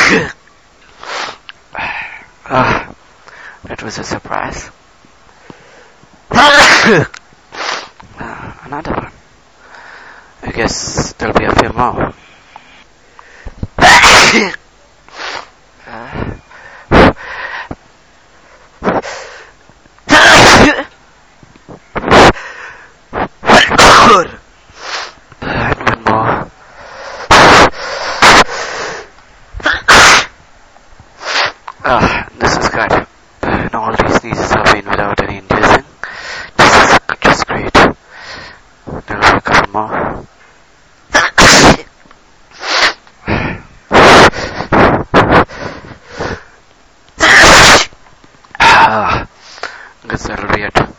Ah, that was a surprise. Another one. I guess there'll be a few more. Uh, Good. And one more. This is good. And all these sneezes have been without any inducing. This is just great. There'll be a couple more. Guess that'll be it.